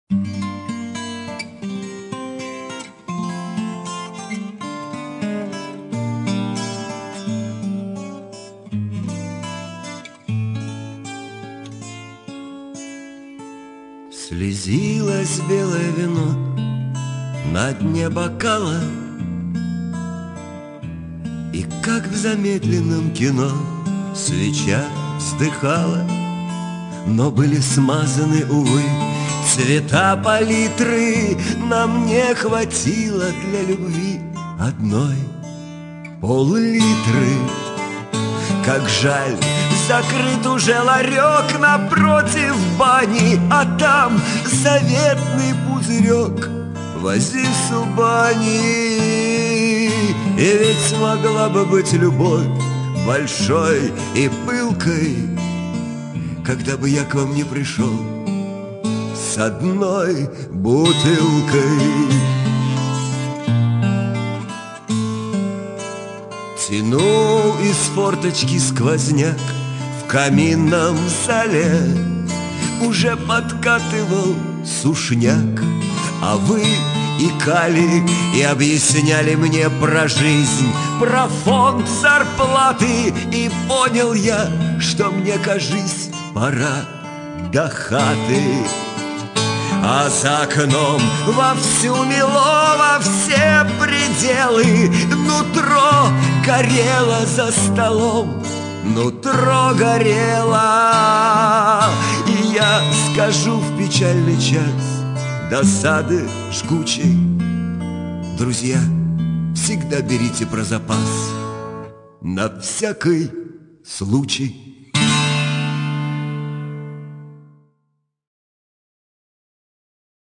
Слезилось белое вино на дне бокала, и как в замедленном кино свеча вздыхала. Но были смазаны, увы, цвета палитры. Нам не хватило для любви одной пол-литры. Как жаль, закрыт уже ларек напротив бани, а там заветный пузырек вози субани. И ведь могла бы быть любовь большой и пылкой, когда бы я к вам не пришел с одной бутылкой. Тянул из форточки сквозняк в каминном зале, уже подкатывал сушняк, а вы икали и объясняли мне про жизнь, про фонд зарплаты. И понял я, что мне, кажись, пора до хаты. А за окном вовсю мело во все пределы. Нутро горело за столом, нутро горело. И я скажу в печальный час досады жгучей: друзья, всегда берите про запас на всякий случай.